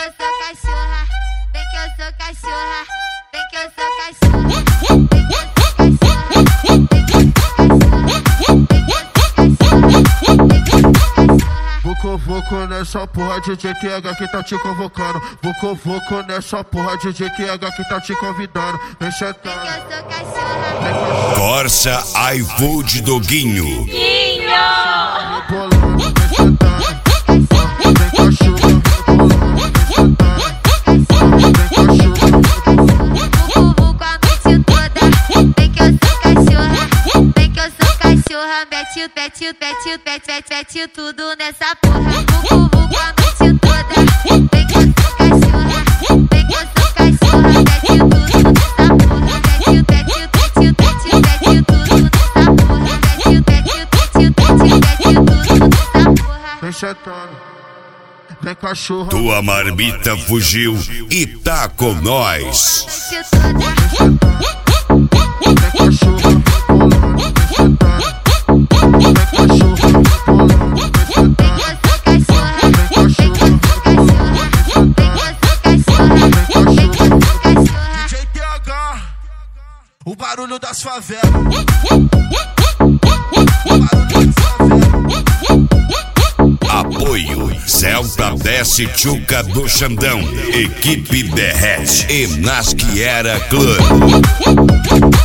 eu sou cachorra, vem que eu sou cachorra, vem que eu sou cachorra, vem que eu sou cachorra, vem que eu sou Vucu nessa porra, DJ QH que tá te convocando. Vucu nessa porra, DJ QH que tá te convidando. Vem sentando. vem que eu sou cachorra. Corsa iFood Doguinho. Rebolando, vem sentando. Vem cachorra, rebolando, vem sentando. Vem cachorra. Vucu a noite toda, vem que eu sou cachorra, vem que eu sou cachorra, mete tudo nessa porra. Vucu a noite toda, vem que eu sou cachorra, vem que eu sou cachorra, mete tudo nessa porra. Mete tudo nessa porra, mete tudo nessa porra. Vem sentando. Vem cachorra. Tua marmita fugiu e tá com nós. Noite toda. Vem cachorra, rebolando, vem sentando. Vem cachorra, rebolando, vem sentando. DJ TH, o barulho das favelas. Apoio Celta Desce Tchuca do Xandão, Equipe Derrete e Nasquiera Club.